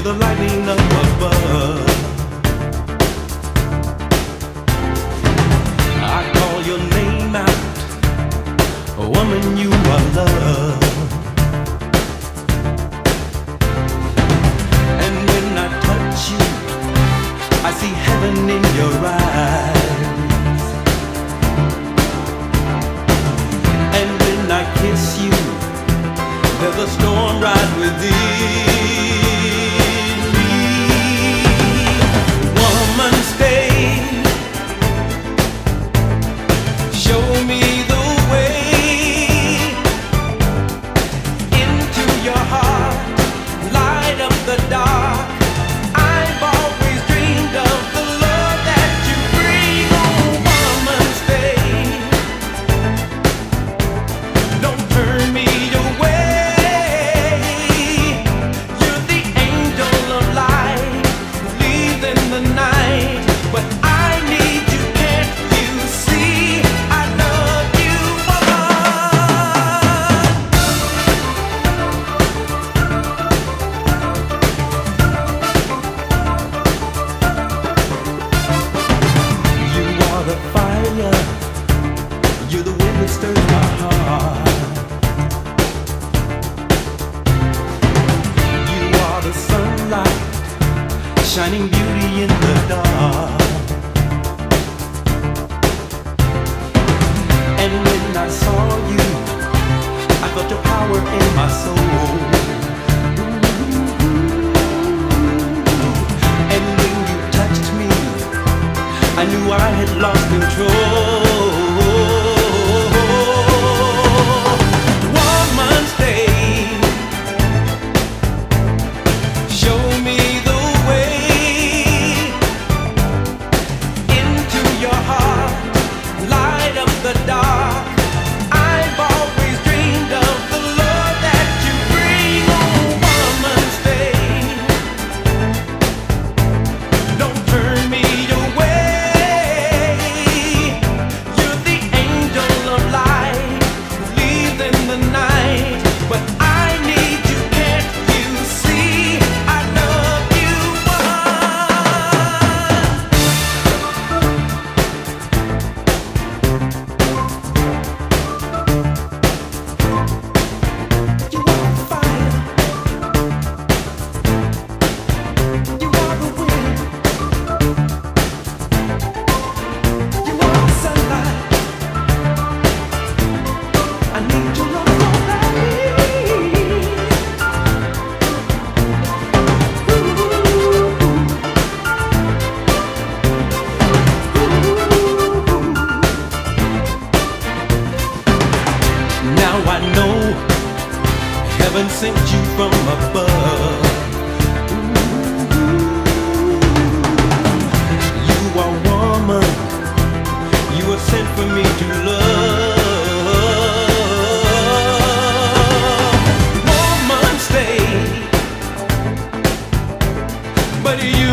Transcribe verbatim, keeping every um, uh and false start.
the lightning up above. I call your name out, woman, you are love. And when I touch you, I see heaven in your eyes. And when I kiss you, there's a storm right within me. Woman, stay. Show me the way into your heart. Light up the dark. I've always dreamed of the love that you bring. Oh, woman, stay. Don't turn me away. You're the wind that stirs my heart. You are the sunlight, shining beauty in the dark. And when I saw you, I felt your power in my soul. And when you touched me, I knew I had lost control. Heaven sent you from above. You are woman, you were sent for me to love. Woman, stay, but you